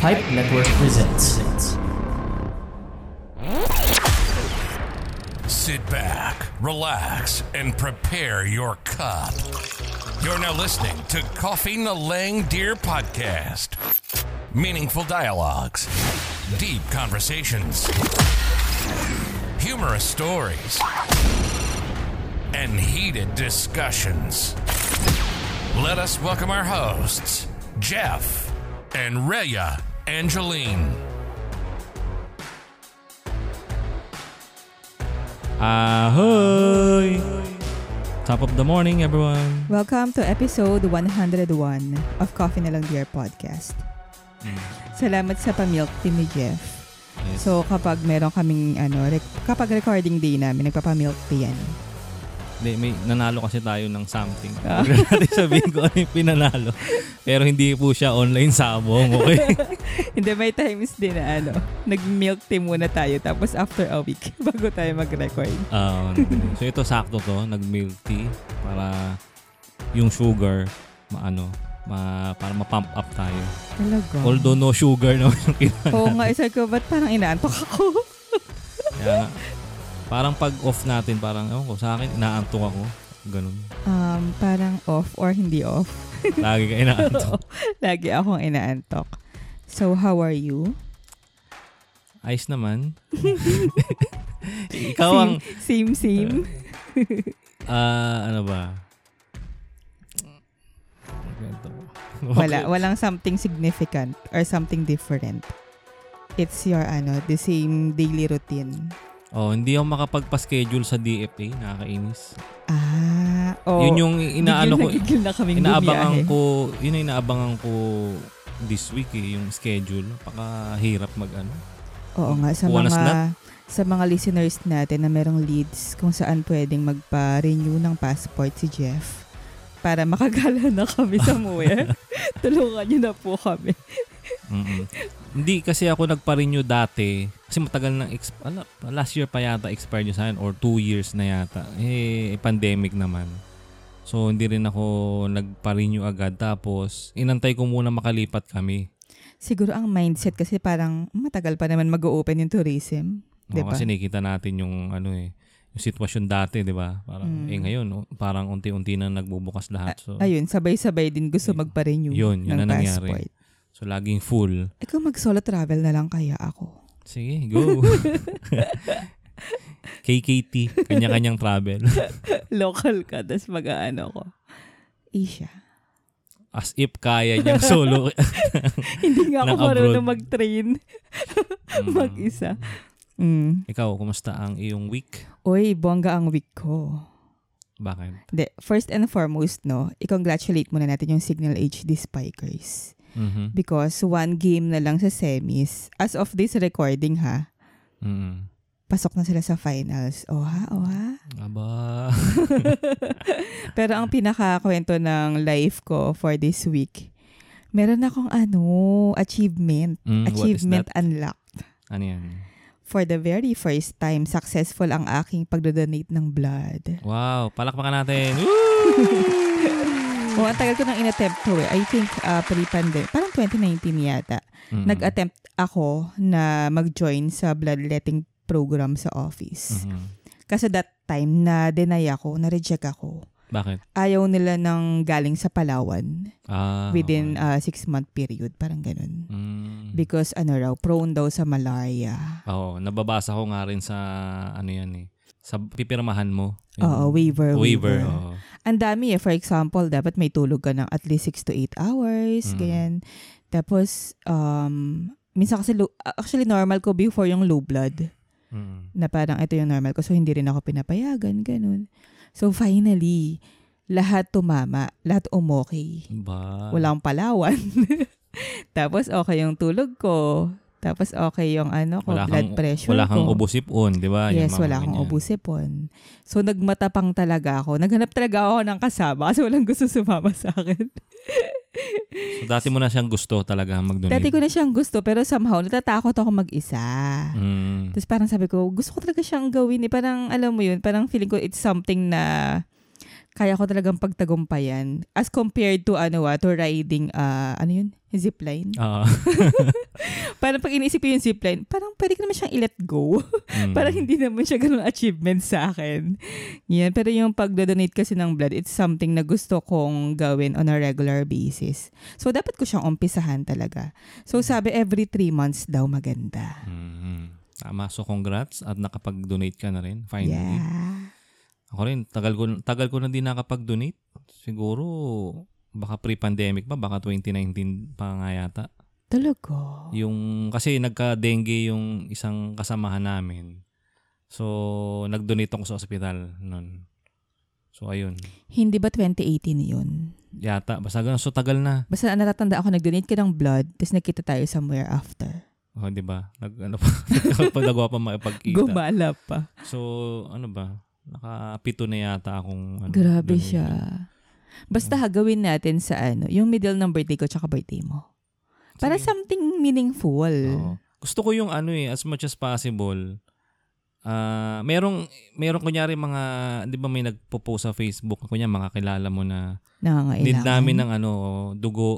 Hype Network presents. Sit back, relax, and prepare your cup. You're now listening to Coffee na Lang Dear Podcast. Meaningful dialogues, deep conversations, humorous stories, and heated discussions. Let us welcome our hosts, Jeff and Rhea Angeline. Ahoy! Top of the morning, everyone. Welcome to episode 101 of Coffee na Lang Dear Podcast. Salamat sa pa-milk team ni Jeff. Yes. So kapag meron kaming kapag recording day namin, nagpapa-milk tea yan. May nanalo kasi tayo ng something. Huwag na natin sabihin ko ano yung pinanalo. Pero hindi po siya online sabong, okay? Hindi, may times din na nag-milk tea muna tayo tapos after a week bago tayo mag-record. So ito sakto to, nag-milk tea para yung sugar para ma-pump up tayo. Talaga? Although no sugar naman yung kinain. Oo nga, isa ko, ba't parang inaantok ako? Kaya parang pag off natin, parang sa akin, inaantok ako. Ganun. Parang off or hindi off. Lagi ka inaantok. Lagi akong inaantok. So, how are you? Ayos naman. Ikaw ang... Same. Ano ba? Walang something significant or something different. It's your the same daily routine. Hindi ako makapagpa-schedule sa DFA, nakakainis. Yun yung inaano ko, inaabangan ko, yun yung inaabangan ko this week yung schedule. Pakahirap Oo nga, sa mga listeners natin na merong leads kung saan pwedeng magpa-renew ng passport si Jeff para makagala na kami somewhere. Tulungan niyo na po kami. Hindi kasi ako nagpa-renew dati kasi matagal na last year pa yata expired yun sa akin or 2 years na yata. Pandemic naman. So hindi rin ako nagpa-renew agad tapos inantay ko muna makalipat kami. Siguro ang mindset kasi parang matagal pa naman mag-o-open yung tourism. Diba? Kasi nakikita natin yung yung sitwasyon dati, 'di ba? Parang ngayon parang unti-unti na nagbubukas lahat. So ayun, sabay-sabay din gusto magpa-renew yun ng na passport. Nangyari. So laging full. Ikaw mag-solo travel na lang kaya ako. Sige, go. KKT, kanya-kanyang travel. Local ka, tas ko. Asia. As if kaya niyang solo. Hindi nga ako marunong mag-train. Mag-isa. Ikaw, kumusta ang iyong week? Uy, bongga ang week ko. Bakit? First and foremost, i-congratulate muna natin yung Signal HD Spikers. Because one game na lang sa semis. As of this recording, pasok na sila sa finals. Oha. Aba. Pero ang pinakakwento ng life ko for this week, meron akong achievement. Achievement unlocked. Ano yan? For the very first time, successful ang aking pagdodonate ng blood. Wow, palakpakan natin. Ang tagal ko nang in-attempt to I think pre-pandemic, parang 2019 yata. Nag-attempt ako na mag-join sa bloodletting program sa office. Kasi that time na-deny ako, na-reject ako. Bakit? Ayaw nila ng galing sa Palawan within 6-month period, parang ganun. Because prone daw sa malaria. Oo, nababasa ko nga rin sa sa pipirmahan mo. Waiver. Oo. Ang dami for example, dapat may tulog ka ng at least 6 to 8 hours, ganyan. Tapos, minsan kasi, actually normal ko before yung low blood. Na parang ito yung normal ko, so hindi rin ako pinapayagan, ganun. So finally, lahat tumama, lahat umokay. Walang Palawan. Tapos okay yung tulog ko. Tapos okay yung blood pressure ko. Wala kang ubo-sipon, di ba? Yes, wala akong ubo-sipon. So nagmatapang talaga ako. Naghanap talaga ako ng kasama kasi walang gusto sumama sa akin. So dati mo na siyang gusto talaga mag-donate? Dati ko na siyang gusto pero somehow natatakot ako mag-isa. Tapos parang sabi ko, gusto ko talaga siyang gawin. Parang alam mo yun, parang feeling ko it's something na kaya ko talagang pagtagumpayan. As compared to to riding, zipline. Parang pag iniisip ko yung zipline, parang pwede ko naman siyang i-let go. Parang hindi naman siya ganun achievement sa akin. Yan. Pero yung pag-donate kasi ng blood, it's something na gusto kong gawin on a regular basis. So, dapat ko siyang umpisahan talaga. So, sabi every 3 months daw maganda. Tama. So, congrats at nakapag-donate ka na rin. Finally. Yeah. Ako rin, tagal ko na din nakapag-donate. Siguro, baka pre-pandemic pa, baka 2019 pa nga yata. Talaga? Kasi nagka-dengue yung isang kasamahan namin. So, nag-donate ako sa ospital nun. So, ayun. Hindi ba 2018 yun? Yata, basta ganun. So, tagal na. Basta natatanda ako, nag-donate ka ng blood, tapos nakita tayo somewhere after. Di ba? Nagawa pa makipagkita. Gumala pa. So, naka-7 na yata akong Grabe siya. Basta gawin natin sa yung middle ng birthday ko tsaka birthday mo. Para something meaningful. Gusto ko yung as much as possible. Merong kunyari mga, di ba may nagpo-post sa Facebook, kunya mga kilala mo na need namin ng dugo.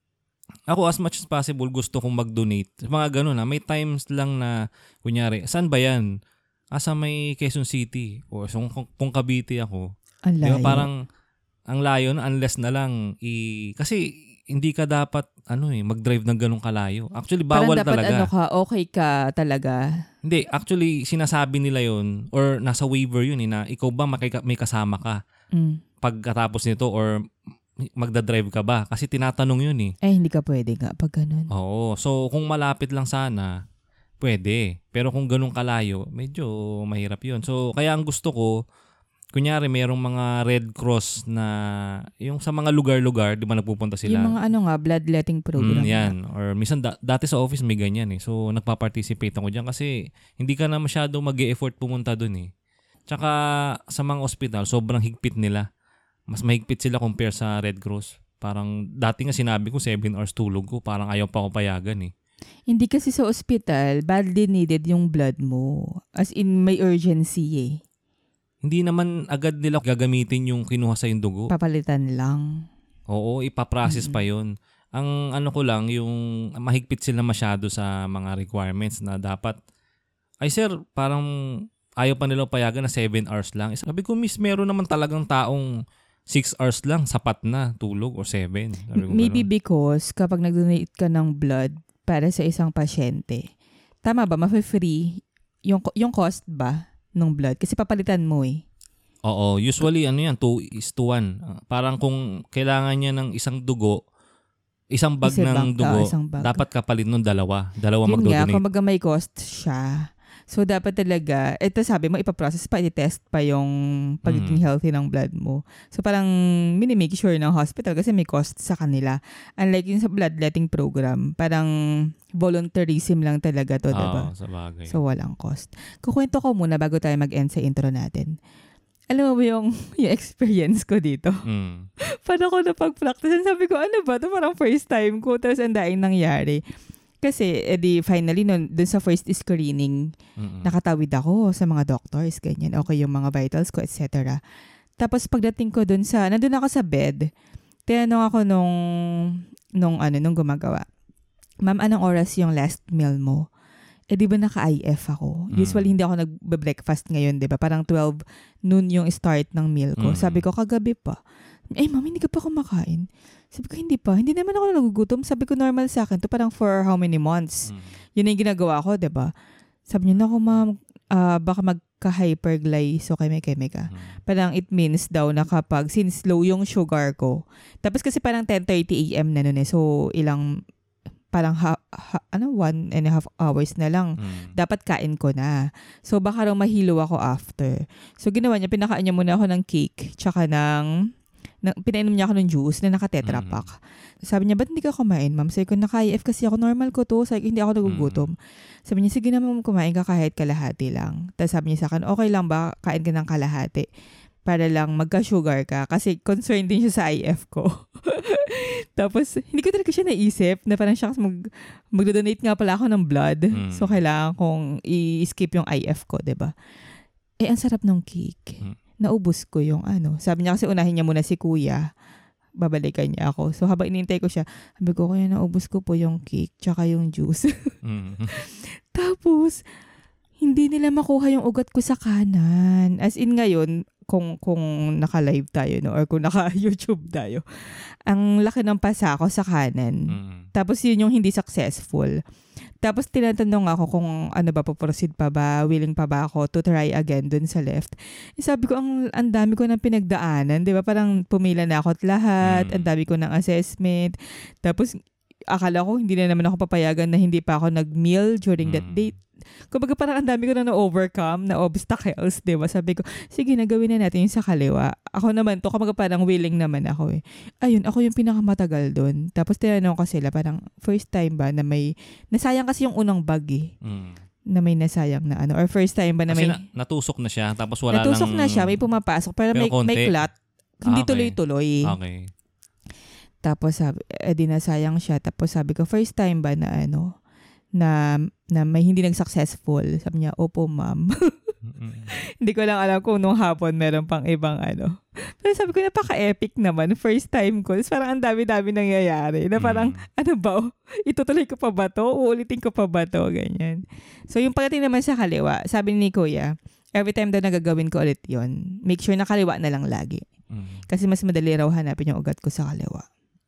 Ako as much as possible gusto kong mag-donate. Mga ganun may times lang na kunyari, saan ba yan? Sa may Quezon City o kung Cavite ako. Ang layo. Diba, parang ang layo na unless na lang kasi hindi ka dapat mag-drive ng ganung kalayo. Actually bawal parang dapat talaga. Okay ka talaga. Hindi, actually sinasabi nila yon or nasa waiver yun na ikaw ba may kasama ka pagkatapos nito or magdadrive ka ba? Kasi tinatanong yun hindi ka pwede nga pag ganun. Oo. So kung malapit lang sana, pwede. Pero kung ganun kalayo, medyo mahirap yun. So, kaya ang gusto ko, kunyari, mayroong mga Red Cross na, yung sa mga lugar-lugar, di ba nagpupunta sila? Yung mga bloodletting program. Yan. Or minsan, dati sa office may ganyan So, nagpa-participate ako dyan kasi hindi ka na masyado mag-e-effort pumunta dun Tsaka, sa mga ospital, sobrang higpit nila. Mas mahigpit sila compare sa Red Cross. Parang, dati nga sinabi ko, 7 hours tulog ko. Parang ayaw pa ako payagan Hindi kasi sa ospital, badly needed yung blood mo. As in, may urgency Hindi naman agad nila gagamitin yung kinuha sa yung dugo. Papalitan lang. Oo, ipaprocess pa yun. Ang ko lang, yung mahigpit sila masyado sa mga requirements na dapat, sir, parang ayaw pa nila payagan na 7 hours lang. Sabi ko, miss, meron naman talagang taong 6 hours lang, sapat na tulog or 7. Maybe because kapag nag-donate ka ng blood, para sa isang pasyente. Tama ba? Ma-free yung cost ba ng blood? Kasi papalitan mo Oo. Usually, 2:1. Parang kung kailangan niya ng isang dugo, isang bag ng dugo, dapat kapalit nun 2. 2 magdodonate. Yun nga, kumbaga may cost siya. So, dapat talaga, ito sabi mo, ipaprocess pa, i-test pa yung pagiging healthy ng blood mo. So, parang minimake sure ng hospital kasi may cost sa kanila. Unlike yung sa bloodletting program, parang voluntarism lang talaga to, diba? Sa bagay. So, walang cost. Kukwento ko muna bago tayo mag-end sa intro natin. Alam mo ba yung experience ko dito? Paano ko napag-practice? Sabi ko, ano ba? Ito parang first time ko. Tapos ang daing nangyari. Kasi, finally, dun sa first screening, nakatawid ako sa mga doctors, ganyan. Okay yung mga vitals ko, etc. Tapos, pagdating ko nandun ako sa bed, tinanong ako nung gumagawa, ma'am, anong oras yung last meal mo? Di ba naka-IF ako? Usually, hindi ako nag-breakfast ngayon, di ba? Parang 12 noon yung start ng meal ko. Sabi ko, kagabi pa. Ma'am, hindi ka pa kumakain? Sabi ko, hindi pa. Hindi naman ako nagugutom. Sabi ko, normal sa akin to parang for how many months? Yun yung ginagawa ko, diba? Sabi niya, naku ma'am, baka magka-hyperglycemia ka. Parang it means daw na kapag, since low yung sugar ko, tapos kasi parang 10:30 a.m. na nun so parang 1.5 hours na lang. Dapat kain ko na. So, baka raw mahilo ako after. So, ginawa niya, pinakain niya muna ako ng cake, tsaka pinainom niya ako ng juice na naka-tetra pack. Sabi niya, ba't hindi ka kumain, ma'am? Sabi ko, naka-IF kasi ako, normal ko to. Sabi ko, hindi ako nagugutom. Sabi niya, sige naman kumain ka kahit kalahati lang. Tapos sabi niya sa akin, okay lang ba, kain ka ng kalahati? Para lang magka-sugar ka. Kasi concerned din siya sa IF ko. Tapos, hindi ko talaga siya naisip na parang siya mag-donate nga pala ako ng blood. So, kailangan kong i-skip yung IF ko, diba? Ang sarap ng cake. naubos ko yung Sabi niya kasi unahin niya muna si kuya. Babalikan niya ako. So habang inintay ko siya, sabi ko, kuya, naubos ko po yung cake tsaka yung juice. Tapos, hindi nila makuha yung ugat ko sa kanan. As in ngayon, kung naka-live tayo, no, or kung naka-YouTube tayo, ang laki ng pasa ko sa kanan. Tapos yun yung hindi successful. Tapos tinatanong ako kung proceed pa ba, willing pa ba ako to try again dun sa left. Sabi ko, ang dami ko ng pinagdaanan, di ba? Parang pumila na ako at lahat, ang dami ko ng assessment. Tapos akala ko hindi na naman ako papayagan na hindi pa ako nag-meal during that date. Kumbaga parang ang dami ko na na-overcome na obstacles, di ba? Sabi ko, sige, nagawin na natin yung sa kaliwa. Ako naman to, kumbaga parang willing naman ako eh. Ayun, ako yung pinakamatagal doon. Tapos tinanong ko sila, parang first time ba na may, nasayang kasi yung unang bag eh. Na may nasayang na or first time ba na kasi may... natusok na siya, tapos wala natusok na siya, may pumapasok, pero may clot. Hindi tuloy-tuloy. Okay. Tapos sabi, di nasayang siya. Tapos sabi ko, first time ba na na may hindi nag-successful. Sabi niya, opo, ma'am. Hindi ko lang alam kung nung hapon meron pang ibang Pero sabi ko, napaka-epic naman. First time ko. Parang ang dami-dami nangyayari. Na parang, itutuloy ko pa ba to? Uulitin ko pa ba to? Ganyan. So, yung pagdating naman sa kaliwa, sabi ni Kuya, every time daw nagagawin ko ulit yon, make sure na kaliwa na lang lagi. Kasi mas madali raw hanapin yung ugat ko sa kaliwa.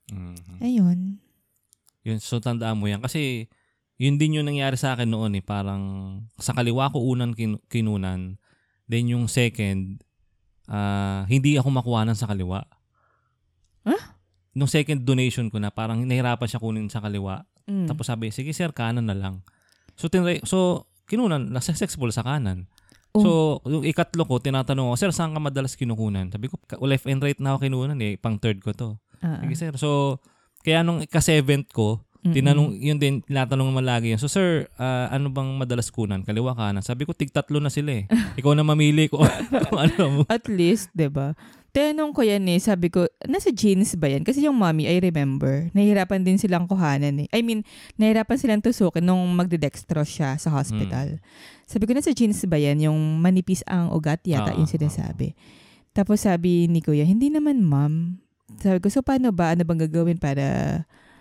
Ayun. Yun, so tandaan mo yan. Kasi, yun din yung nangyari sa akin noon eh. Parang sa kaliwa ko unang kinunan. Then yung second, hindi ako makuhanan sa kaliwa. Huh? Nung second donation ko na, parang nahirapan siya kunin sa kaliwa. Tapos sabi, sige sir, kanan na lang. So kinunan, successful sa kanan. So, yung ikatlo ko, tinatanong ko, sir, saan ka madalas kinukunan? Sabi ko, left and right na ako kinunan eh. Pang third ko to. Sige sir. So, kaya nung ika-seventh ko, tinanong, yun din, tinatanong naman lagi yun. So, sir, ano bang madalas kunan? Kaliwa, kanan? Sabi ko, tig-tatlo na sila eh. Ikaw na mamili kung ano mo. At least, diba? Tinanong ko yan eh, sabi ko, nasa genes ba yan? Kasi yung mommy, I remember, nahihirapan din silang kuhanan eh. I mean, nahihirapan silang tusukin nung magdidextrose siya sa hospital. Sabi ko, nasa genes ba yan? Yung manipis ang ugat yata yung sinasabi. Tapos sabi ni Kuya, hindi naman ma'am. Sabi ko, so paano ba? Ano bang gagawin para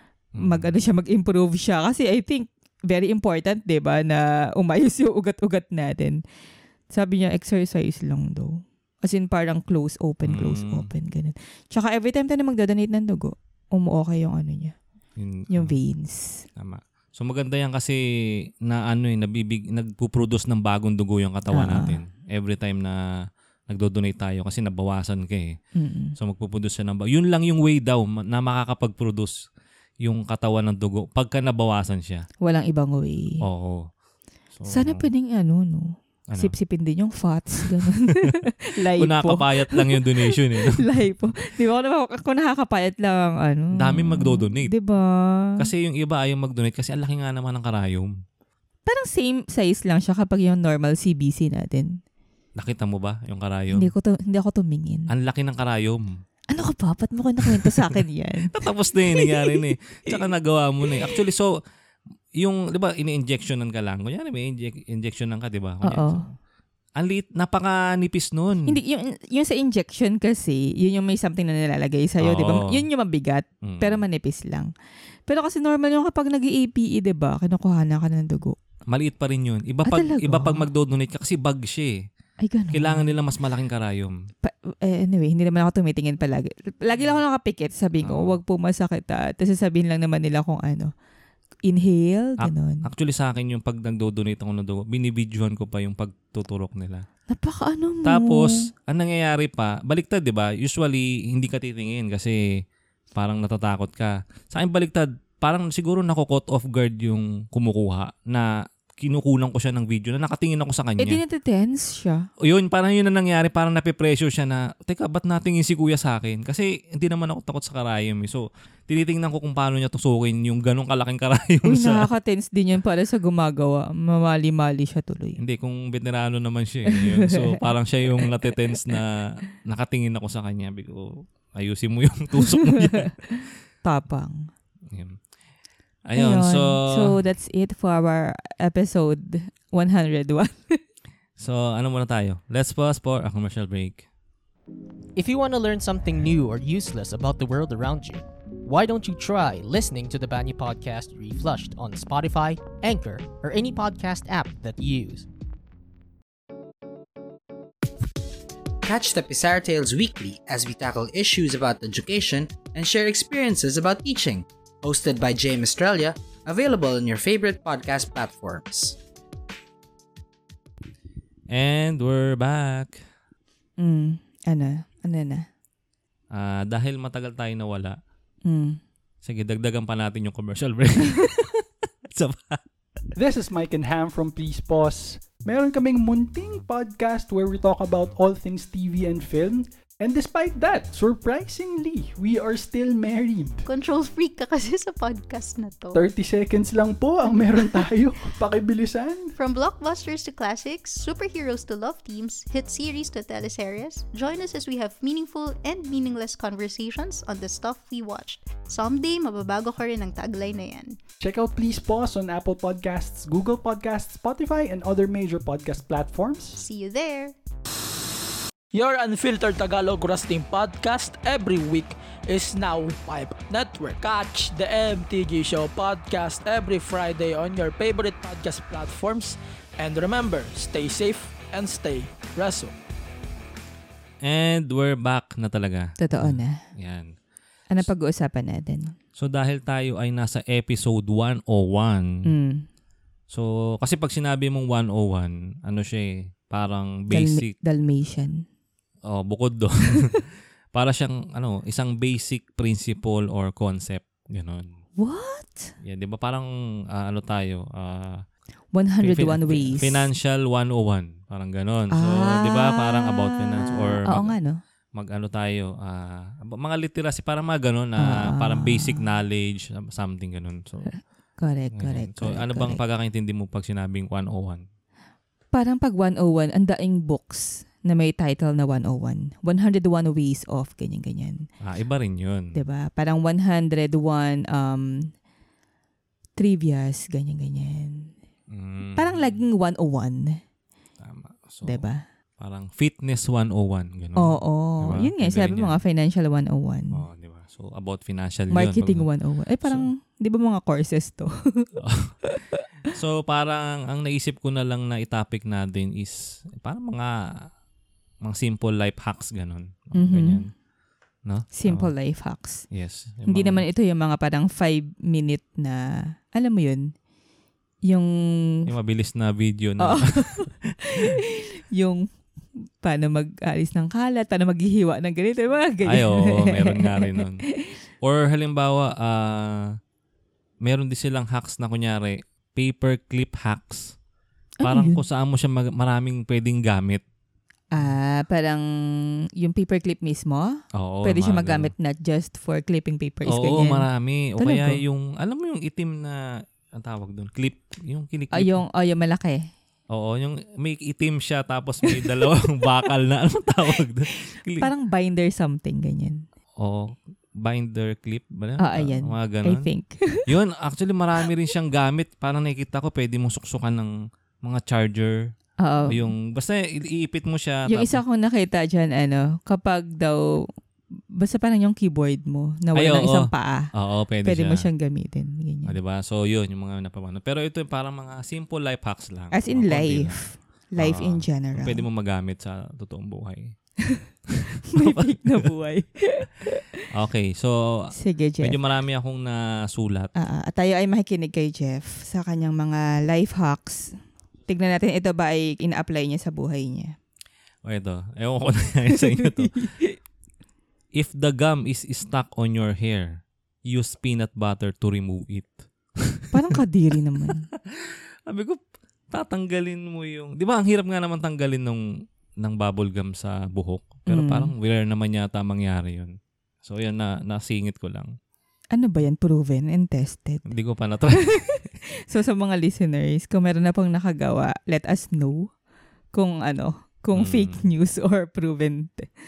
mag-improve siya? Kasi I think, very important, diba, na umayos yung ugat-ugat natin. Sabi niya, exercise lang daw. As in, parang close, open, ganun. Tsaka every time tayo magdodonate ng dugo, okay yung niya. Yung veins. Tama. So maganda yan kasi na nagpo-produce ng bagong dugo yung katawan natin. Every time na nagdo-donate tayo kasi nabawasan ka eh. So magpo-produce siya ng bago. Yun lang yung way daw na makakapag-produce yung katawan ng dugo pagka nabawasan siya. Walang ibang way. Oo. So, sana pwedeng sip-sipin din yung fats. Ganun. Kung nakakapayat lang yung donation eh. Lipo. Di ba? Kung nakakapayat lang daming magdo-donate. Di ba? Kasi yung iba ayaw mag-donate kasi ang laki nga naman ng karayom. Parang same size lang siya kapag yung normal CBC natin. Nakita mo ba yung karayom? Hindi ako tumingin. Ang laki ng karayom. Ano ka ba? Ba't mo nakwento sa akin yan? Tapos na yung nangyari na eh. Tsaka nagawa mo na eh. Actually, so, yung, di ba, ini-injectionan ka lang. Kunyari, may injectionan ka, di ba? Oo. Ang liit, napaka-nipis nun. Hindi, yung sa injection kasi, yun yung may something na nilalagay sa'yo, di ba? Yun yung mabigat, pero manipis lang. Pero kasi normal yung kapag nag-APE, di ba? Kinukuhanan ka ng dugo. Maliit pa rin yun. Iba pag magdo-donate ka kasi bag siya eh. Ay, ganun. Kailangan nila mas malaking karayom. Anyway, hindi naman ako tumitingin palagi. Lagi lang ako nakapikit. Sabihin ko, huwag po masakit. Tapos sasabihin lang naman nila kung inhale, ganun. Actually sa akin yung pag nagdo-donate ako ng dugo, binibidyohan ko pa yung pagtuturok nila. Napaka-ano mo. Tapos, ang nangyayari pa, baliktad, di ba? Usually, hindi ka titingin kasi parang natatakot ka. Sa akin baliktad, parang siguro nako-caught off guard yung kumukuha na kinukulang ko siya ng video na nakatingin ako sa kanya. Di natitense siya. Yun, parang yun na nangyari. Parang nape-pressure siya na, teka, ba't natingin si kuya sa akin? Kasi hindi naman ako takot sa karayom. So, tinitingnan ko kung paano niya tusukin yung ganong kalaking karayom. Nakaka-tense din yun para sa gumagawa. Mamali-mali siya tuloy. Hindi, kung veterano naman siya. Yun. So, parang siya yung natitense na nakatingin ako sa kanya. Bigo, ayusin mo yung tusok mo yan. Tapang. Yun. Ayun, so that's it for our episode 101. So, ano muna tayo? Let's pause for a commercial break. If you want to learn something new or useless about the world around you, why don't you try listening to the Banyu Podcast Reflushed on Spotify, Anchor, or any podcast app that you use? Catch the Pizarra Tales weekly as we tackle issues about education and share experiences about teaching. Hosted by James Australia, available on your favorite podcast platforms. And we're back. Ano na? Dahil matagal tayo nawala, sige, dagdagan pa natin yung commercial break. This is Mike and Ham from Please Pause. Meron kaming munting podcast where we talk about all things TV and film. And despite that, surprisingly, we are still married. Control freak ka kasi sa podcast na to. 30 seconds lang po ang meron tayo. Pakibilisan. From blockbusters to classics, superheroes to love teams, hit series to teleseries, join us as we have meaningful and meaningless conversations on the stuff we watched. Someday, mababago ka rin ang tagline na yan. Check out Please Pause on Apple Podcasts, Google Podcasts, Spotify, and other major podcast platforms. See you there! Your unfiltered Tagalog Wrestling podcast every week is now Pipe Network. Catch the MTG Show podcast every Friday on your favorite podcast platforms. And remember, stay safe and stay wrestle. And we're back na talaga. Totoo na. Yan. Ano pag-uusapan natin? So dahil tayo ay nasa episode 101. So kasi pag sinabi mong 101, ano siya parang basic. Dalmatian. Bukod doon. Para siyang isang basic principle or concept, gano'n. What? Yeah, 'di ba parang tayo 101 ways. Financial 101, parang gano'n. So, 'di ba parang about finance or tayo mga literacy para mga gano'n na parang basic knowledge, something gano'n. So correct. So ano bang pagkakaintindi mo pag sinabing 101? Parang pag 101, ang daing books na may title na 101. 101 ways of, ganyan-ganyan. Iba rin yun. Diba? Parang 101 trivias, ganyan-ganyan. Parang laging 101. Tama. So, diba? Parang fitness 101. Ganun. Oo. Diba? Yun nga, sabi mga financial 101. Diba? So, about financial marketing yun. 101. Ay, parang, di ba mga courses to? So, parang ang naisip ko na lang na itopic natin is parang mga simple life hacks, ganun. Ganyan. No? Simple life hacks. Yes. Hindi naman ito yung mga parang 5-minute na, alam mo yun, yung mabilis na video na. yung paano mag-alis ng kalat, paano maghihiwa ng ganito, mga ganyan. Meron nga rin nun. Or halimbawa, meron din silang hacks na kunyari, paperclip hacks. Parang kung saan mo siya maraming pwedeng gamit. Parang yung paperclip mismo? Oo. Pwede siya magamit not just for clipping papers. Oo, ganyan. marami. O Talaga? kaya yung, alam mo yung itim na, ang tawag doon, clip, yung kiniklip. Yung malaki. Oo, yung may itim siya tapos may dalawang bakal na, anong tawag doon? Parang binder something, ganyan. Oo, binder clip ba? Ayan. Mga ganun. I think. Yun, actually marami rin siyang gamit. Parang nakikita ko, pwede mong suksukan ng mga charger. Oo. Yung, basta iipit mo siya. Yung isa kong nakita dyan, kapag daw, basta parang yung keyboard mo, na wala ng isang paa. Oo, pwede siya. Mo siyang gamitin. Ganyan. Diba? So, yun, yung mga napamano. Pero ito yung parang mga simple life hacks lang. As in life. Life in general. Pwede mo magamit sa totoong buhay. May peak na buhay. Okay, so sige, Jeff. Medyo marami akong nasulat. At tayo ay makikinig kay Jeff sa kanyang mga life hacks. Tignan natin ito ba ay ina-apply niya sa buhay niya. O ito, ewan ko na sa inyo to. If the gum is stuck on your hair, use peanut butter to remove it. Parang kadiri naman. Sabi ko, tatanggalin mo yung... Di ba, ang hirap nga naman tanggalin ng bubble gum sa buhok. Pero parang rare naman yata mangyari yun. So, yan, nasingit ko lang. Ano ba yan? Proven and tested? Hindi ko pa na-try. So, sa mga listeners, kung meron na pong nakagawa, let us know kung fake news or proven.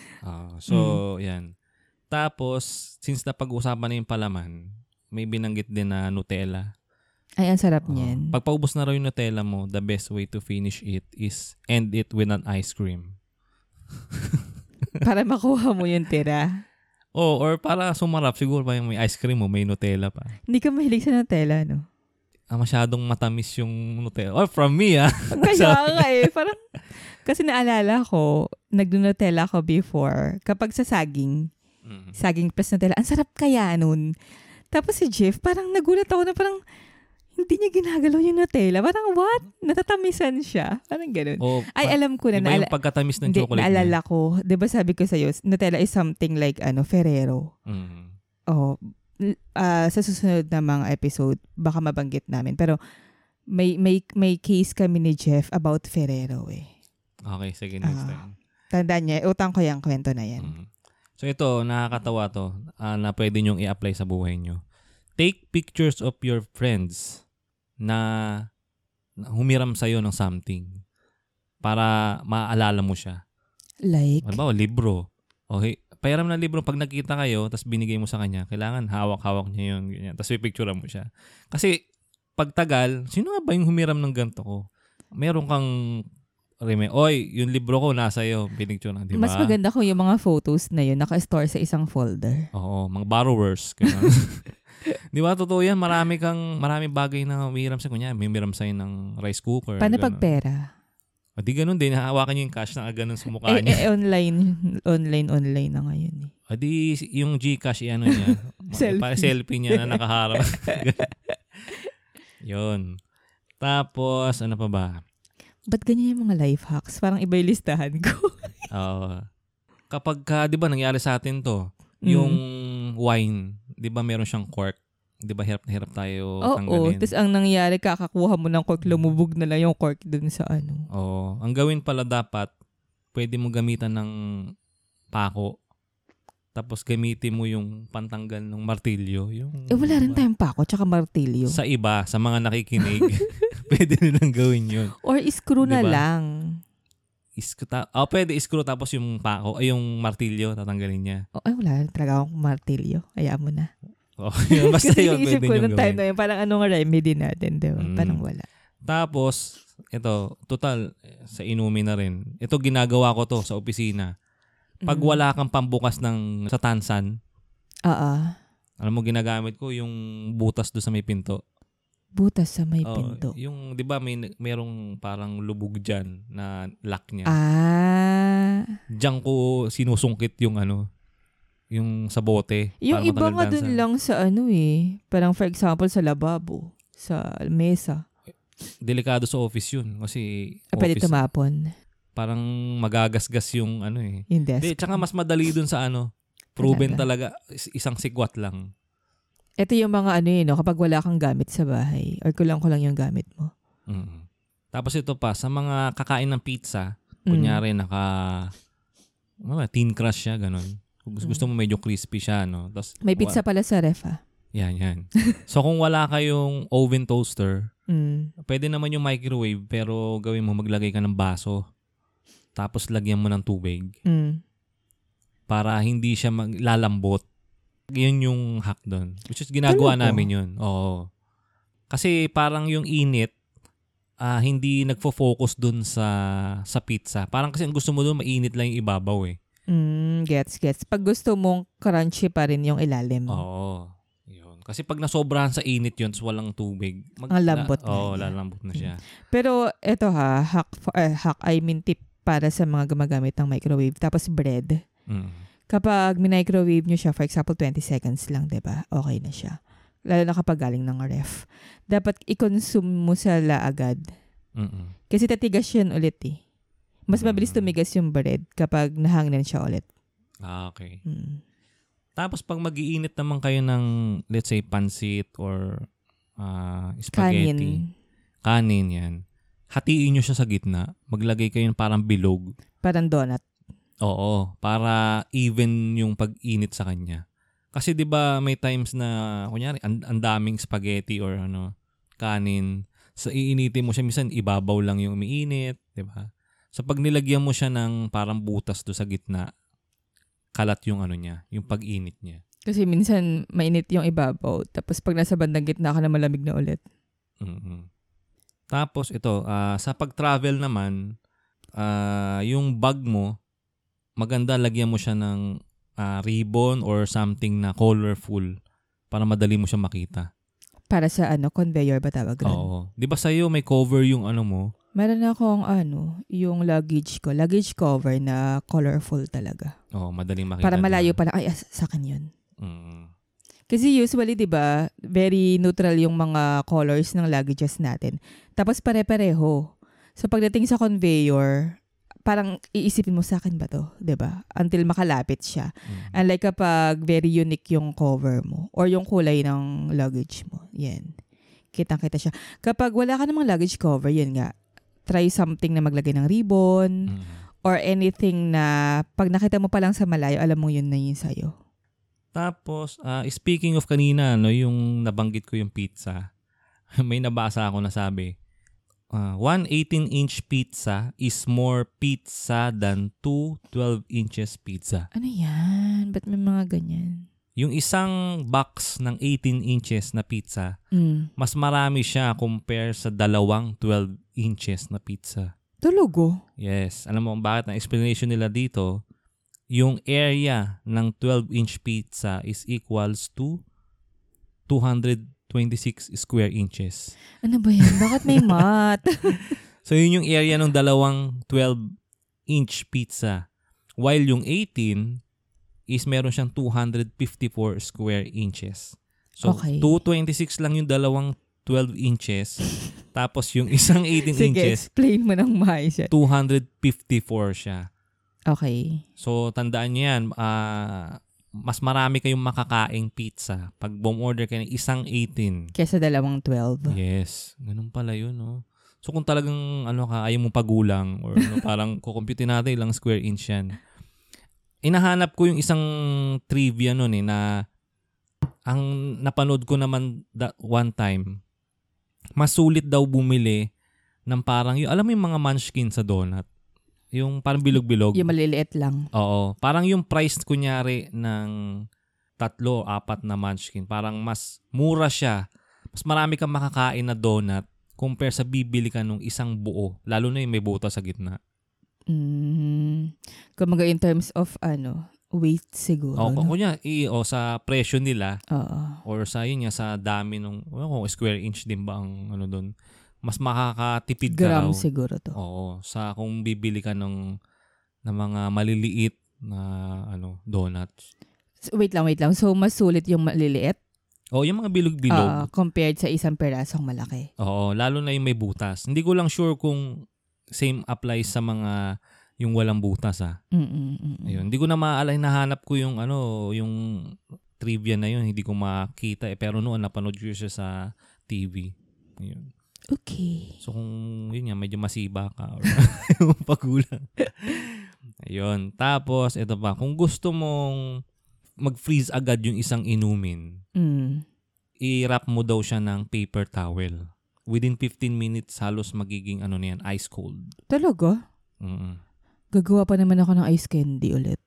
So, yan. Tapos, since napag-usapan na yung palaman, may binanggit din na Nutella. Ay, ang sarap niyan. Pag paubos na raw yung Nutella mo, the best way to finish it is end it with an ice cream. Para makuha mo yung tira. Or para sumarap, siguro pa yung may ice cream mo, may Nutella pa. Hindi ka mahilig sa Nutella, no? Masyadong matamis yung Nutella. Or from me, Kaya nga parang, kasi naalala ko, nag-Nutella ko before, kapag sa saging plus Nutella, ang sarap kaya nun. Tapos si Jeff, parang nagulat ako na parang, hindi niya ginagalaw yung Nutella. Parang, what? Natatamisan siya. Parang ganun. Alam ko na. Iba yung pagkatamis ng chocolate niya. Naalala ko. Diba sabi ko sa'yo, Nutella is something like, Ferrero. Sa susunod na mga episode, baka mabanggit namin. Pero, may case kami ni Jeff about Ferrero Okay, sige, next time. Tandaan niya, utang ko yung kwento na yan. So ito, nakakatawa to, na pwede nyong i-apply sa buhay nyo. Take pictures of your friends na humiram sa'yo ng something para maaalala mo siya. Like? Halimbawa, libro. Okay, pahiram na libro pag nakita kayo, tapos binigay mo sa kanya, kailangan hawak-hawak niya yun. Ganyan. Tapos pipicturean mo siya. Kasi pagtagal, sino nga ba yung humiram ng ganito ko? Meron kang yung libro ko nasa iyo, pinicture na, di ba? Mas maganda kung yung mga photos na yun naka-store sa isang folder. Oo, mga borrowers. Di ba, totoo yan, marami bagay na humiram sa kunya. May humiram sa'yo ng rice cooker. Paano pag pera? O di ganun din, hahawakan niyo yung cash na ganun sa mukha niya. Online na ngayon O di yung Gcash, niya. Selfie niya na nakaharap. Yun. Tapos, ano pa ba? Ba't ganyan yung mga life hacks? Parang iba yung listahan ko. Kapag di ba nangyari sa atin to, yung wine, di ba meron siyang cork? Di ba hirap na hirap tayo tanggalin? Tapos ang nangyari, kakakuha mo ng cork, lumubog na lang yung cork dun sa ano. Ang gawin pala dapat, pwede mo gamitan ng pako. Tapos gamitin mo yung pantanggal ng martilyo. Wala rin tayong pako tsaka martilyo. Sa iba, sa mga nakikinig, pwede nilang gawin yun. Or screw na lang. Pwede screw tapos yung pako, yung martilyo, tatanggalin niya. Wala rin talaga akong martilyo. Hayaan mo na. Basta yun, pwede ko nyo nung time na yun, parang anong remedy natin, diba? Parang wala. Tapos, ito, total, sa inumin na rin. Ito, ginagawa ko to sa opisina. Pag wala kang pambukas sa tansan, alam mo, ginagamit ko yung butas do sa may pinto. Butas sa may pinto? Yung, di ba, mayroong parang lubog dyan na lock niya. Diyan ko sinusungkit yung yung sa bote. Yung iba nga dun lang sa parang for example sa lababo, sa mesa. Delikado sa office yun. Kasi pwede tumapon. Parang magagasgas yung yung desk. Tsaka mas madali dun sa proven talaga. Isang sigwat lang. Ito yung mga kapag wala kang gamit sa bahay or kulang-kulang yung gamit mo. Tapos ito pa, sa mga kakain ng pizza, kunyari thin crust siya, ganun. Kung gusto mo medyo crispy siya, Tapos, may pizza pala sa ref, Yan. So kung wala kayong oven toaster, pwede naman yung microwave, pero gawin mo maglagay ka ng baso. Tapos lagyan mo ng tubig. Para hindi siya lalambot. Yun yung hack doon. Which is ginagawa namin yun. Oo. Kasi parang yung init, hindi nagfo-focus doon sa pizza. Parang kasi ang gusto mo doon, mainit lang yung ibabaw Gets. Pag gusto mong crunchy pa rin yung ilalim. Oo. Yun. Kasi pag nasobrahan sa init yun, so walang tubig. Ang lambot na. lalambot na siya. Pero eto hack, tip para sa mga gumagamit ng microwave. Tapos bread. Kapag minicrowave nyo siya, for example, 20 seconds lang, diba? Okay na siya. Lalo na kapag galing ng ref. Dapat i-consume mo sila agad. Kasi tatigas yan ulit Mas mabilis tumigas yung bread kapag nahangin siya ulit. Okay. Tapos pag mag-iinit naman kayo ng, let's say, pansit or spaghetti. Kanin yan. Hatiin nyo siya sa gitna. Maglagay kayo ng parang bilog. Parang donut. Oo. Para even yung pag-init sa kanya. Kasi 'di ba may times na kunyari ang daming spaghetti or kanin, sa iinitin mo siya minsan ibabaw lang yung umiinit, 'di ba? So pag nilagyan mo siya ng parang butas do sa gitna, kalat yung niya, yung pag-init niya. Kasi minsan mainit yung ibabaw, tapos pag nasa bandang gitna ka na malamig na ulit. Tapos ito, sa pag-travel naman, yung bag mo maganda lagyan mo siya ng ribbon or something na colorful para madali mo siya makita. Para sa conveyor ba tawag rin? Oo. Di ba sa'yo may cover yung mo? Meron akong yung luggage ko. Luggage cover na colorful talaga. Oo, madaling makita. Para malayo pa lang, ay, sa akin yun. Mm. Kasi usually, di ba, very neutral yung mga colors ng luggages natin. Tapos pare-pareho. So pagdating sa conveyor, parang iisipin mo sa akin ba to, 'di ba? Until makalapit siya. Unlike kapag very unique yung cover mo or yung kulay ng luggage mo. Yan. Kitang-kita siya. Kapag wala ka namang luggage cover, yun nga. Try something na maglagay ng ribbon or anything na pag nakita mo pa lang sa malayo, alam mo yun na yun sa'yo. Tapos, speaking of kanina, yung nabanggit ko yung pizza, may nabasa ako na sabi, 1 18-inch pizza is more pizza than 2 12 inches pizza. Ano yan? Ba't may mga ganyan? Yung isang box ng 18 inches na pizza, mas marami siya compare sa 2 12 inches na pizza. Talaga? Yes. Alam mo bakit? Ang explanation nila dito, yung area ng 12-inch pizza is equals to 226 square inches. Ano ba yan? Bakit may math? So, yun yung area ng 2 12-inch pizza. While yung 18 is meron siyang 254 square inches. So, okay. 226 lang yung 2 12 inches. Tapos yung isang 18 Sige, inches, explain mo ng maayos yan. 254 siya. Okay. So, tandaan niyo yan, mas marami kayong makakaing pizza pag bum-order kayo ng isang 18. Kesa 2 12. Yes. Ganun pala yun, no? So, kung talagang ayaw mong pagulang or parang kukumputin natin ilang square inch yan. Inahanap ko yung isang trivia nun na ang napanood ko naman one time, mas sulit daw bumili ng parang, alam mo yung mga munchkin sa donut? Yung parang bilog-bilog. Yung maliliit lang. Oo. Parang yung price kunyari ng 3-4 na munchkin, parang mas mura siya. Mas marami kang makakain na donut compare sa bibili ka nung isang buo. Lalo na yung may butas sa gitna. Kumaga in terms of weight siguro. Kunya, sa presyo nila or sa sa dami nung square inch din ba ang doon. Mas makakatipid ka gram raw. Siguro to. Oo, sa kung bibili ka ng mga maliliit na donuts. Wait lang. So mas sulit yung maliliit? Yung mga bilog-bilog. Compared sa isang perasong malaki. Oo, lalo na yung may butas. Hindi ko lang sure kung same applies sa mga yung walang butas Ayun, hindi ko na maalala, nahanap ko yung yung trivia na yun, hindi ko makita pero noon napanood ko siya sa TV. Ayun. Okay. So kung yun nga medyo masiba ka or pagulang. Ayun. Tapos ito pa, kung gusto mong mag-freeze agad yung isang inumin, i-wrap mo daw siya ng paper towel. Within 15 minutes, halos magiging ice cold. Talaga? Gagawa pa naman ako ng ice candy ulit.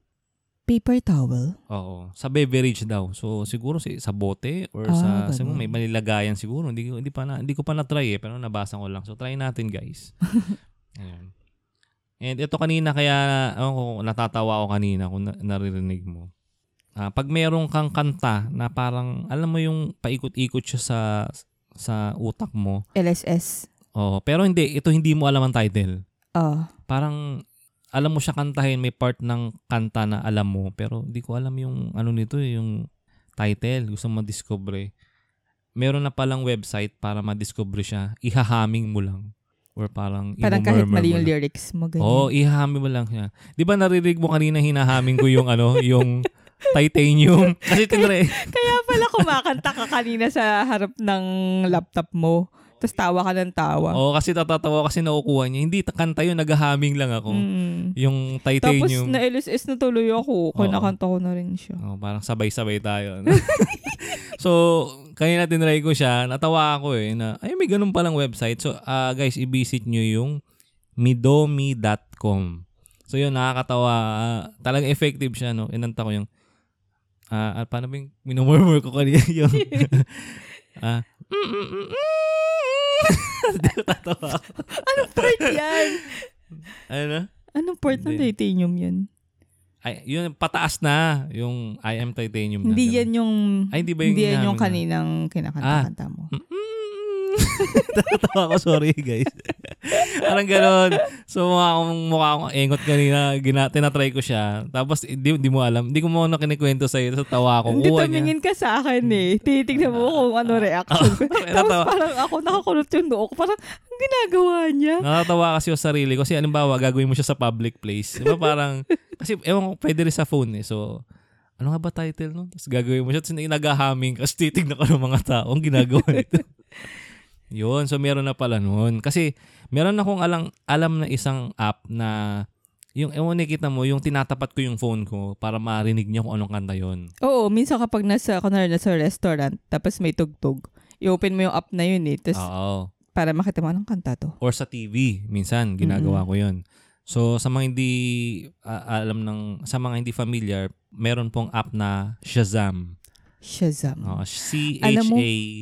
Paper towel? Oo. Sa beverage daw. So, siguro sa bote or sa may malilagayan siguro. Hindi ko pa na-try pero nabasa ko lang. So, try natin, guys. Ayan. And ito kanina, kaya natatawa ako kanina kung naririnig mo. Pag meron kang kanta na parang, alam mo yung paikot-ikot siya sa utak mo. LSS. Pero hindi mo alam ang title. Parang alam mo siya kantahin, may part ng kanta na alam mo, pero hindi ko alam yung nito, yung title. Gusto mo ma-discover. Meron na palang website para ma-discover siya. Ihahaming mo lang. Or parang kahit mali yung lyrics mo. Ganyan. Ihahaming mo lang siya. Di ba narinig mo kanina hinahaming ko yung yung titanium? Kasi Kaya pala kumakanta ka kanina sa harap ng laptop mo. Tapos tawa ka ng tawa. Kasi tatatawa kasi nakukuha niya. Hindi kanta yun, naghahaming lang ako. Yung titanium. Tapos na-LSS na tuloy ako. Kinakanta ko na rin siya. Parang sabay-sabay tayo. So, kanina tinry ko siya. Natawa ako na, may ganun palang website. So, guys, i-visit nyo yung midomi.com. So, yun, nakakatawa. Talagang effective siya, no? Inanta ko yung, paano ba yung minumurmur ko kanina yung, hindi ko tatawa. Anong part yan? Ano? Anong part ng titanium yan? Yun, pataas na yung I Am Titanium. Hindi yan yung... Ay, hindi ba yung... Hindi yan yung kaninang kinakanta-kanta mo. Tatawa ko, sorry guys. Parang gano'n. So mukha akong engot kanina. Tinatry ko siya. Tapos hindi mo alam. Hindi ko muna kinikwento sa'yo. So tawa ako. Hindi tumingin ka sa akin eh. Titignan mo kung ano reaction ko. Tapos parang ako nakakulot yung noo ko. Parang ang ginagawa niya. Nakatawa kasi yung sarili ko. Kasi alimbawa, gagawin mo siya sa public place. Diba parang, kasi ewan ko, pwede rin sa phone eh. So, ano nga ba title no? Tapos gagawin mo siya. Tapos nag-humming. Kasi titignan ka ng mga tao. Ang ginagawa nito. Yun, so meron na pala nun. Kasi meron akong alam na isang app na yung nakita mo, yung tinatapat ko yung phone ko para marinig niya kung anong kanta yun. Oo, minsan kapag nasa restaurant tapos may tugtog, i-open mo yung app na yun eh. Tapos para makita mo anong kanta to. Or sa TV, minsan ginagawa ko yun. So sa mga hindi sa mga hindi familiar, meron pong app na Shazam. CHAZAM.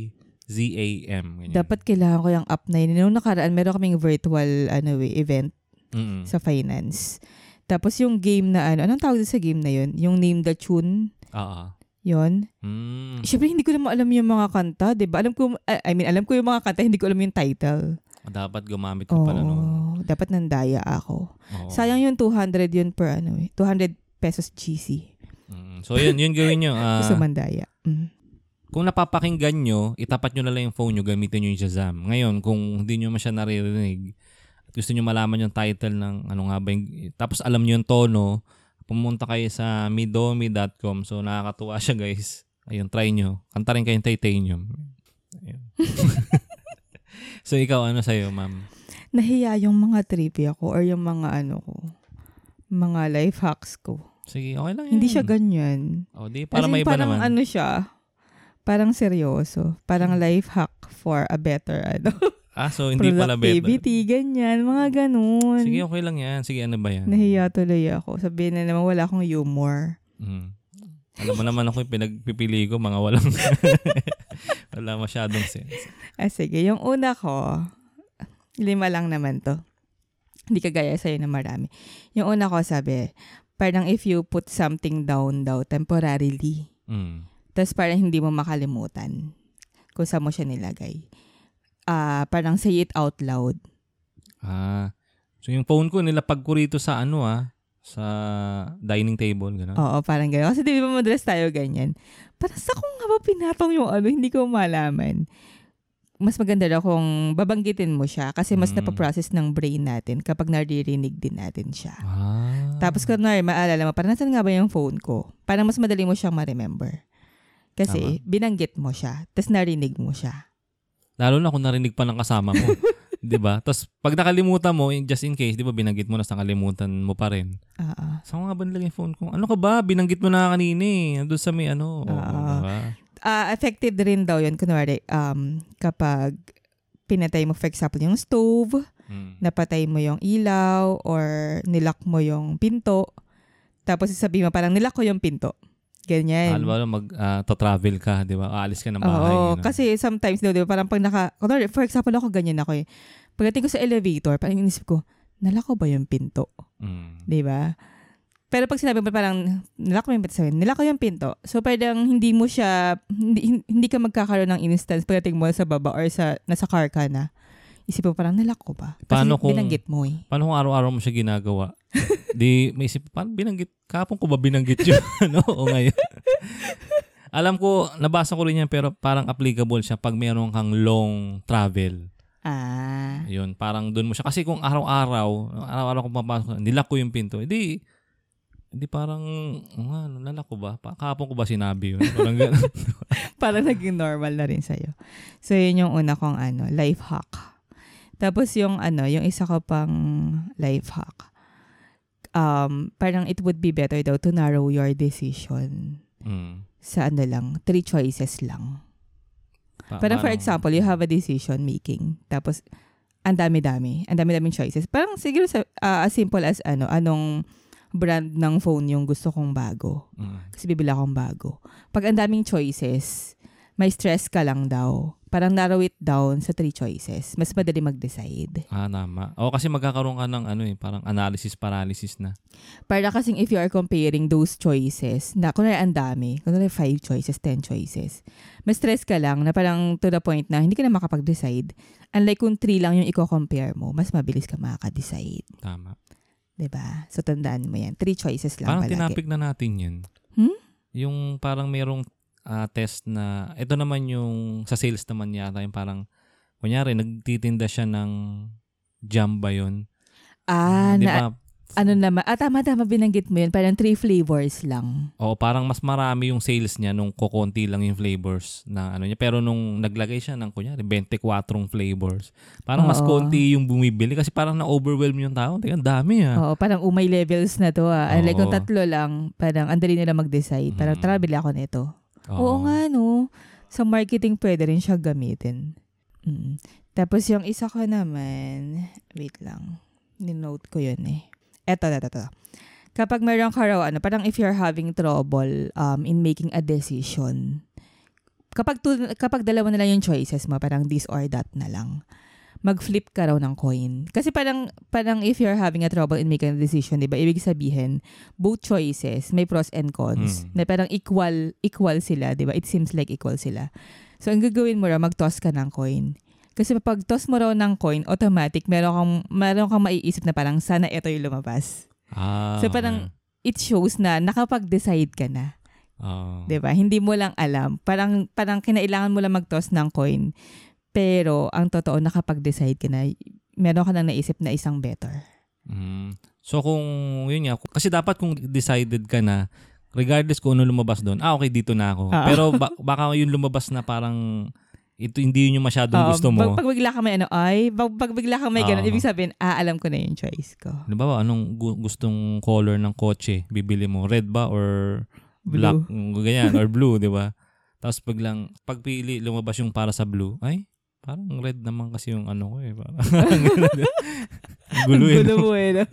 Ganyan. Dapat kailangan ko yung app na yun. Noong nakaraan, meron kaming virtual event sa finance. Tapos yung game na anong tawag sa game na yun? Yung Name the Tune. Yun. Siyempre, hindi ko naman alam yung mga kanta, diba? Alam ko yung mga kanta, hindi ko alam yung title. Dapat gumamit ko pala noon. Dapat nandaya ako. Sayang yung 200 yun per 200 pesos GC. So yun gawin nyo. Gusto mandaya. Kung napapakinggan nyo, itapat nyo na lang yung phone nyo, gamitin nyo yung Shazam. Ngayon, kung hindi nyo siya naririnig, at gusto nyo malaman yung title ng ano nga ba yung, tapos alam nyo yung tono, pumunta kayo sa midomi.com. So, nakakatuwa siya, guys. Ayun, try nyo. Kanta rin kayong Titanium. Ayun. So, ikaw, ano sa'yo, ma'am? Nahiya yung mga trivia ko or yung mga mga life hacks ko. Sige, okay lang yan. Hindi siya ganyan. Para may iba naman. Parang siya, parang seryoso. Parang life hack for a better, so hindi pala better. Productivity, ganyan. Mga ganun. Sige, okay lang yan. Sige, ano ba yan? Nahiya tuloy ako. Sabihin na naman, wala akong humor. Alam mo naman ako yung pinagpipili ko, mga walang wala masyadong sense. Sige, yung una ko, 5 lang naman to. Hindi kagaya sa'yo na marami. Yung una ko sabi, parang if you put something down daw temporarily, tapos parang hindi mo makalimutan kung saan mo siya nilagay. Parang say it out loud. So yung phone ko, nilapag ko rito sa sa dining table. Gano'n. Oo, parang gano'n. Kasi di ba madalas tayo ganyan? Parang sa kung nga ba pinatong yung hindi ko malaman. Mas maganda daw kung babanggitin mo siya kasi mas napaprocess ng brain natin kapag naririnig din natin siya. Tapos kung maalala mo, parang nasan nga ba yung phone ko? Parang mas madali mo siyang ma-remember. Kasi binanggit mo siya, tapos narinig mo siya. Lalo na kung narinig pa ng kasama mo. Diba? Tapos pag nakalimutan mo, just in case, di ba binanggit mo na sa nakalimutan mo pa rin. Saan nga ba nilagay yung phone ko? Ano ka ba? Binanggit mo na kanina eh. Doon sa may diba? Effective rin daw yun. Kunwari, kapag pinatay mo, for example, yung stove, napatay mo yung ilaw, or nilock mo yung pinto, tapos sasabihin mo, parang nilock ko yung pinto. Ganyan. To-travel ka, di ba? Aalis ka ng bahay. Oo, kasi sometimes, di ba, parang pag for example, ako ganyan ako eh. Pagdating ko sa elevator, parang inisip ko, nalako ba yung pinto? Di ba? Pero pag sinabi mo parang, nilako yung pinto. So, parang hindi mo siya, hindi ka magkakaroon ng instance pagdating mo sa baba or nasa car ka na. Isip mo parang nalako ba? Kasi binanggit mo eh. Paano kung araw-araw mo siya ginagawa? Di, may isip, paano binanggit? Kapon ko ba binanggit yun? O ngayon? Alam ko, nabasa ko rin yan, pero parang applicable siya pag mayroon kang long travel. Yun, parang doon mo siya. Kasi kung araw-araw kung papasok, nilak ko yung pinto, hindi parang, nalak ko ba? Kapon ko ba sinabi yun? Parang gano'n. Parang naging normal na rin sa'yo. So, yun yung una kong life hack. Tapos yung yung isa ko pang life hack. Parang it would be better daw to narrow your decision sa 3 choices lang. Parang for example, you have a decision making. Tapos, ang dami-daming choices. Parang siguro as simple as anong brand ng phone yung gusto kong bago. Kasi bibili akong bago. Pag ang daming choices, may stress ka lang daw. parang narrow it down sa 3 choices. Mas madali mag-decide. Tama. O kasi magkakaroon ka ng parang analysis paralysis na. Para kasing if you are comparing those choices, na kunwari ang dami, kunwari 5 choices, 10 choices, mas stress ka lang na parang to the point na hindi ka na makapag-decide. Unlike kung 3 lang yung i-compare mo, mas mabilis ka makaka-decide. Tama. Diba? So tandaan mo yan. 3 choices lang parang palagi. Parang tinapik na natin yan. Yung parang merong test na, ito naman yung sa sales naman yata, yung parang, kunyari, nagtitinda siya ng jam ba yun? Diba? Tama, binanggit mo yun. Parang 3 flavors lang. Oo, parang mas marami yung sales niya nung kukunti lang yung flavors na niya. Pero nung naglagay siya ng, kunyari, 24 flavors, parang mas konti yung bumibili kasi parang na-overwhelm yung tao. Teka, dami Oo, parang umay levels na to Like kung 3 lang, parang andali nila mag-decide. Parang tara, bili ako nito. Oo nga, no? Sa marketing pwede rin siya gamitin. Tapos yung isa ko naman, wait lang, ninote ko yun Eto. Kapag meron ka raw, parang if you're having trouble in making a decision, kapag dalawa na lang yung choices mo, parang this or that na lang, mag-flip ka raw ng coin. Kasi parang if you're having a trouble in making a decision, diba, ibig sabihin, both choices, may pros and cons. Na parang equal sila, diba? It seems like equal sila. So, ang gagawin mo raw, mag-toss ka ng coin. Kasi pag toss mo raw ng coin, automatic, meron kang maiisip na parang sana ito yung lumabas. So, parang it shows na nakapag-decide ka na. Diba? Hindi mo lang alam. Parang kinailangan mo lang mag-toss ng coin. Pero, ang totoo, nakapag-decide ka na, meron ka nang naisip na isang better. So, kung yun nga, kasi dapat kung decided ka na, regardless kung ano lumabas doon, okay, dito na ako. Pero, baka yung lumabas na parang, ito hindi yun yung masyadong gusto mo. Pag bigla ka may pag bigla ka may ganun, ibig sabihin, alam ko na yung choice ko. Ano ba, anong gustong color ng kotse bibili mo? Red ba or black? Ganyan, or blue, di ba? Tapos pagpili, lumabas yung para sa blue, parang red naman kasi yung ko Parang gulo mo no?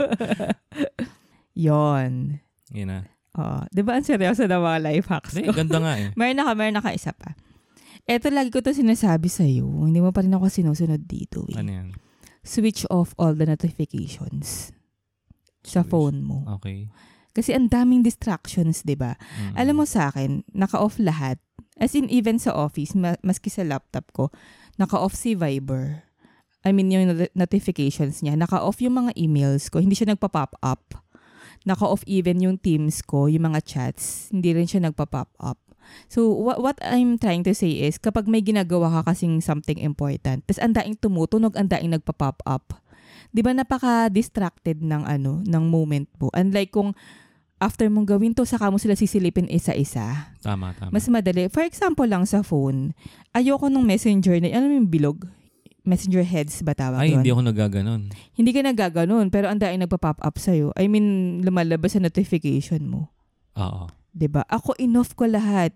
Yon. Yun na. Di ba ang seryoso na mga life hacks ko? Ganda nga Meron ka isa pa. Eto, lagi ko to sinasabi sa'yo. Hindi mo pa rin ako sinusunod dito. Ano yan? Switch off all the notifications sa phone mo. Okay. Kasi ang daming distractions, di ba? Alam mo sa akin, naka-off lahat. As in, even sa office, maski sa laptop ko, naka-off si Viber. I mean, yung notifications niya. Naka-off yung mga emails ko. Hindi siya nagpa-pop up. Naka-off even yung Teams ko, yung mga chats. Hindi rin siya nagpa-pop up. So, what I'm trying to say is, kapag may ginagawa ka kasing something important, tas ang daing tumutunog, ang daing nagpa-pop up, di ba napaka-distracted ng moment mo? Unlike kung after mong gawin to, saka mo sila sisilipin isa-isa. Tama. Mas madali. For example lang sa phone, ayoko nung messenger na, yung bilog? Messenger heads ba tawag doon? Hindi ako nagaganon. Hindi ka nagaganon, pero ang daing nagpa-pop up sa'yo. I mean, lumalabas sa notification mo. Oo. Diba? Ako, inoff ko lahat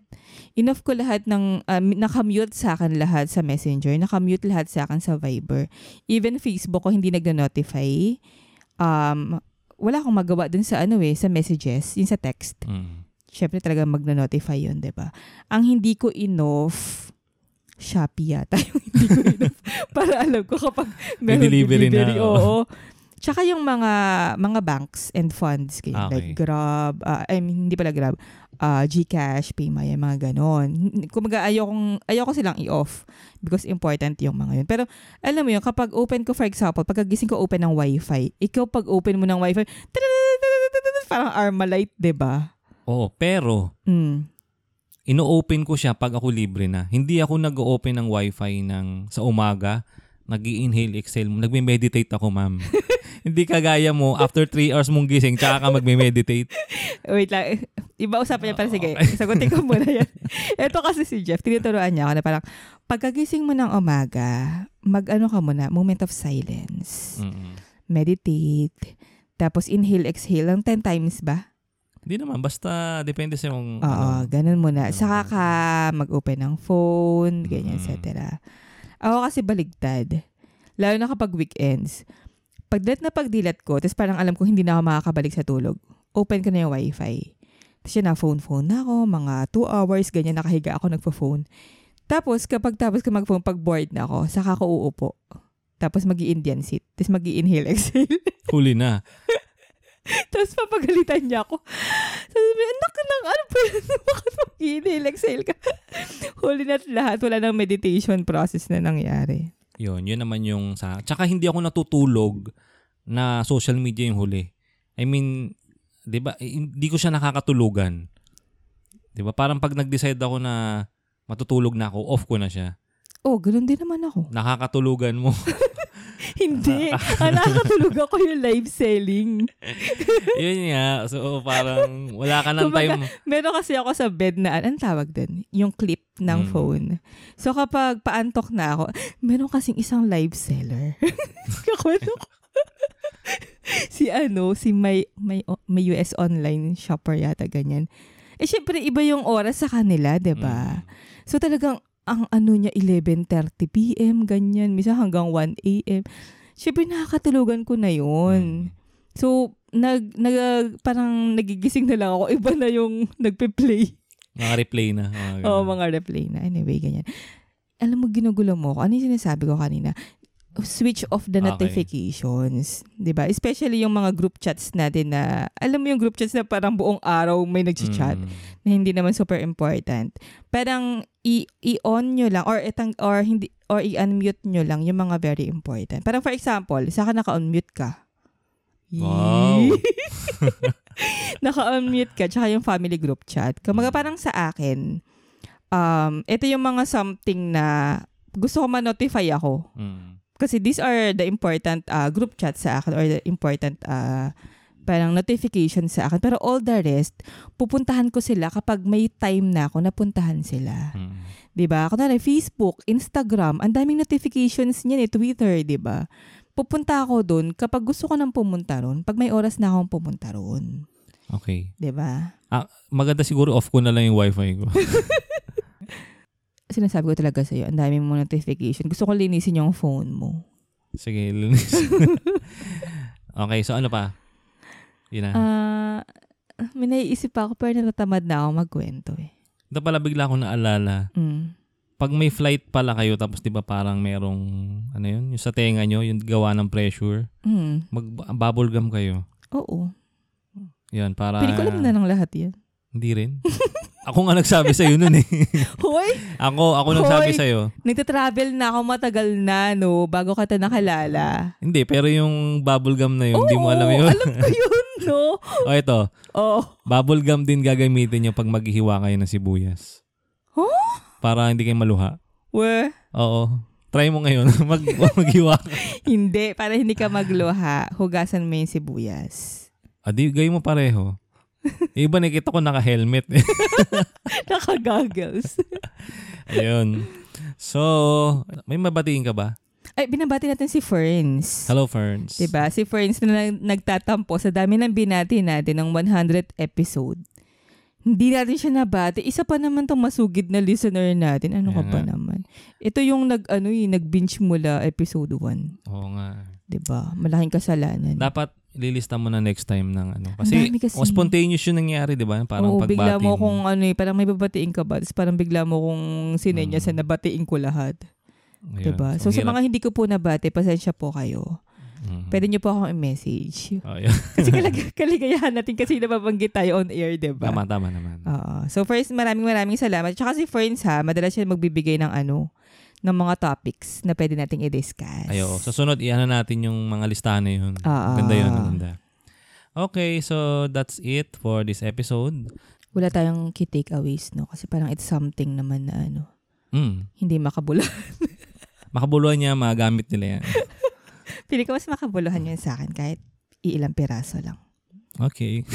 ng, nakamute sa akin lahat sa Messenger, nakamute lahat sa akin sa Viber. Even Facebook ko, hindi nagna-notify. Wala akong magawa dun sa sa messages, yung sa text. Siyempre talaga magna-notify yun, diba? Ang hindi ko inoff, Shopee yata yung hindi ko inoff. Para alam ko kapag meron delivery na. Oo. Tsaka yung mga banks and funds, like Grab, hindi pala Grab, GCash, Paymaya, mga ganon. Kumaga ayoko silang i-off because important yung mga yun. Pero alam mo yun, kapag open ko, for example, pagkagising ko open ng Wi-Fi, ikaw pag open mo ng Wi-Fi, parang Armalite, diba? Oo, pero ino-open ko siya pag ako libre na. Hindi ako nag-open ng Wi-Fi sa umaga, nag-i-inhale, exhale, nagme-meditate ako, ma'am. Hindi kagaya mo, after 3 hours mong gising, tsaka ka magme-meditate. Wait lang. Iba usapan niya para sige. Sagutin ko muna yan. Ito kasi si Jeff, tinuturoan niya ako na parang, pagkagising mo ng umaga, ka muna, moment of silence. Meditate. Tapos inhale, exhale lang 10 times ba? Hindi naman, basta depende sa yung... Oo, ganun muna. Saka ka mag-open ng phone, ganyan, etc. Ako kasi baligtad. Lalo na kapag weekends. Pagdilat ko, tapos parang alam ko hindi na ako makakabalik sa tulog. Open ko na yung Wi-Fi. Tapos yun na, phone na ako, mga 2 hours, ganyan, nakahiga ako, nagpo-phone. Tapos, tapos ko mag-phone, pag bored na ako, saka ko uupo. Tapos mag-i-Indian sit. Tapos mag-i-inhale, exhale. Huli na. Tapos papagalitan niya ako. Sabi, anak lang, ano pa yun? Bakit mag-i-inhale, exhale ka? Huli na lahat. Wala nang meditation process na nangyari. Yun naman yung sa... Tsaka hindi ako natutulog na social media yung huli. I mean, di ba, hindi ko siya nakakatulugan. Di ba? Parang pag nag-decide ako na matutulog na ako, off ko na siya. Oh, ganoon din naman ako. Nakakatulugan mo. Hindi. Nakakatulog ako yung live selling. Yun nga. So, parang wala ka ng time. Meron kasi ako sa bed na, anong tawag din? Yung clip ng phone. So, kapag paantok na ako, meron kasing isang live seller. Kakwento ko. si may US online shopper yata, ganyan. Syempre, iba yung oras sa kanila, diba? So, talagang, ang niya, 11:30 p.m., ganyan. Misa hanggang 1 a.m. Syempre, nakakatulugan ko na yun. So, parang nagigising na lang ako. Iba na yung nagpe-play. Mga replay na. Oo, mga replay na. Anyway, ganyan. Alam mo, ginugulo mo ako. Ano yung sinasabi ko kanina? Switch off the notifications. Diba? Especially yung mga group chats natin na, alam mo yung group chats na parang buong araw may nag-chat na hindi naman super important. Parang i-on nyo lang or i-unmute nyo lang yung mga very important. Parang for example, saka naka-unmute ka. Wow! Naka-unmute ka, tsaka yung family group chat. Kumaga parang sa akin, ito yung mga something na gusto ko ma-notify ako. Kasi these are the important group chat sa akin or the important parang notification sa akin. Pero all the rest, pupuntahan ko sila kapag may time na ako napuntahan sila. Diba? Kunwari, Facebook, Instagram, ang daming notifications niyan Twitter, diba? Pupunta ako doon kapag gusto ko nang pumunta ron, pag may oras na akong pumunta ron. Okay. Diba? Maganda siguro off ko na lang yung wifi ko. Sinasabi ko talaga sa'yo, ang dami mo notification. Gusto ko linisin yung phone mo. Sige, linisin. Okay, so ano pa? Yun na. May naiisip ako pero natatamad na ako magkwento Ito pala bigla akong naalala. Pag may flight pala kayo tapos di ba parang merong, ano yun, yung sa tenga nyo, yung gawa ng pressure, mag-bubble gum kayo. Oo. Yan, para... Pili ko lang na ng lahat yan. Hindi rin. Ako nga nagsabi sa'yo nun Hoy! Ako nagsabi sa'yo. Nagta-travel na ako matagal na, no? Bago ka ta nakalala. Hindi, pero yung bubble gum na yun, hindi mo alam yun. Alam ko yun, no? Ito. Bubble gum din gagamitin nyo pag maghihiwa kayo ng sibuyas. Huh? Para hindi kayo maluha. We? Oo. Try mo ngayon. Maghiwa ka. Hindi, para hindi ka magluha, hugasan mo yung sibuyas. Di, gawin mo pareho. Iba nakita ko naka-helmet. Naka-goggles. Ayun. So, may mabatiin ka ba? Ay, binabati natin si Ferns. Hello, Ferns. Diba? Si Ferns na nagtatampo sa dami ng binati natin ng 100th episode. Hindi natin siya nabati. Isa pa naman tong masugid na listener natin. Ano ka ba naman? Ito yung nag-binge mula episode 1. Oo nga. Diba? Malaking kasalanan. Dapat lilista mo na next time ng ano. Kasi spontaneous yung nangyari, di ba? Parang pagbati. Bigla mo kung parang may babatiin ka ba? Tapos parang bigla mo kung sinenya sa nabatiin ko lahat. Ayun. Diba? So sa mga hindi ko po nabati, pasensya po kayo. Pwede nyo po akong i-message. Kasi kaligayahan natin kasi nababanggit tayo on air, diba? Tama naman. So first, maraming salamat. Tsaka si Ferns madalas siya magbibigay ng ng mga topics na pwede nating i-discuss. Ayo, sa sunod, iyan natin yung mga listahan na yun. Ganda yun, ganda. Okay, so that's it for this episode. Wala tayong key takeaways, no? Kasi parang it's something naman na hindi makabuluhan. Makabuluhan niya, magamit nila yan. Pili ko mas makabuluhan yun sa akin kahit iilang piraso lang. Okay.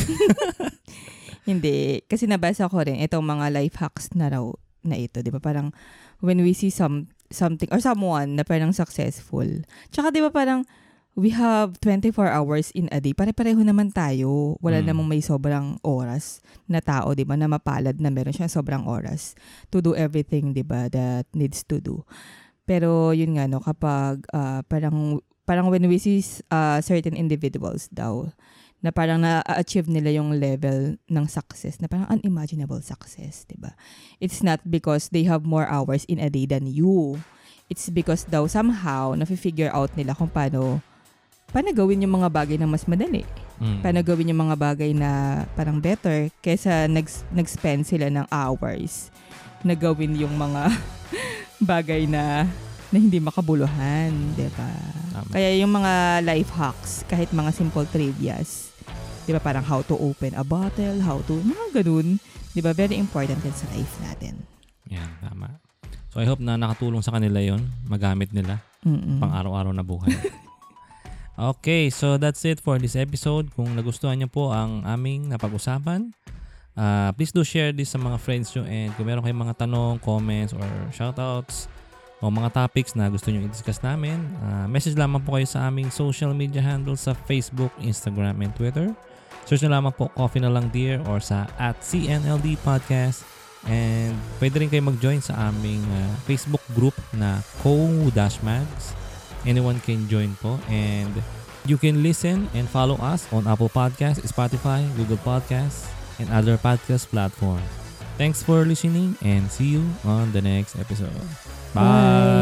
Hindi. Kasi nabasa ko rin itong mga life hacks na raw na ito. Di ba? Parang when we see something or someone na parang successful. Tsaka di ba parang we have 24 hours in a day. Pare-pareho naman tayo. Wala namang may sobrang oras na tao, di ba? Na mapalad na meron siya sobrang oras to do everything, di ba? That needs to do. Pero yun nga, no? Kapag parang when we see certain individuals daw na parang na-achieve nila yung level ng success, na parang unimaginable success, diba? It's not because they have more hours in a day than you. It's because daw somehow, nafi-figure out nila kung paano gawin yung mga bagay na mas madali. Paano gawin yung mga bagay na parang better kaysa nag-spend sila ng hours na gawin yung mga bagay na hindi makabuluhan, diba? Kaya yung mga life hacks, kahit mga simple trivias, diba, parang how to open a bottle, mga ganun, diba, very important din sa life natin. Yan, tama. So I hope na nakatulong sa kanila yon, magamit nila pang araw-araw na buhay. Okay, so that's it for this episode. Kung nagustuhan niyo po ang aming napag-usapan, please do share this sa mga friends nyo, and kung meron kayong mga tanong, comments, or shoutouts, o mga topics na gusto nyo i-discuss namin, message lamang po kayo sa aming social media handles sa Facebook, Instagram, and Twitter. Search nyo lamang po Coffee na Lang Dear or sa @CNLD Podcast. And pwede rin kayo mag-join sa aming Facebook group na Co-Mags. Anyone can join po. And you can listen and follow us on Apple Podcasts, Spotify, Google Podcasts, and other podcast platforms. Thanks for listening and see you on the next episode. Bye!